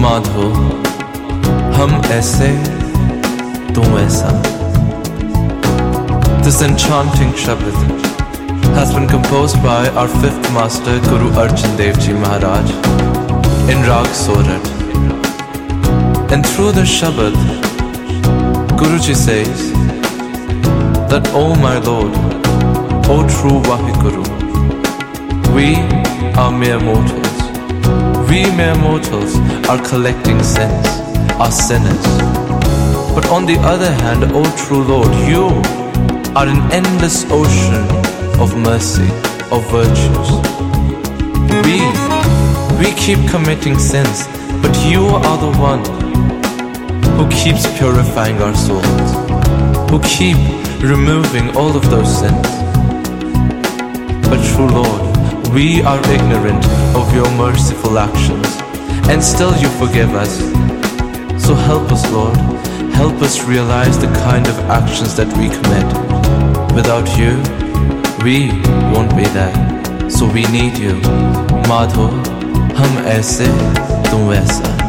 माधो हम ऐसे तू ऐसा. This enchanting Shabad has been composed by our fifth master Guru Arjan Dev Ji Maharaj in Rag Sorat. And through the Shabad, Guruji says that, O my Lord, O true Vaheguru, we are mere mortals. We mere mortals are collecting sins, are sinners. But on the other hand, O true Lord, you are an endless ocean of mercy, of virtues. We keep committing sins, but you are the one who keeps purifying our souls, who keep removing all of those sins. But true Lord, we are ignorant of your merciful actions, and still you forgive us. So help us, Lord, help us realize the kind of actions that we commit. Without you, we won't be there. So we need you. Madho, hum aise, tu aisa.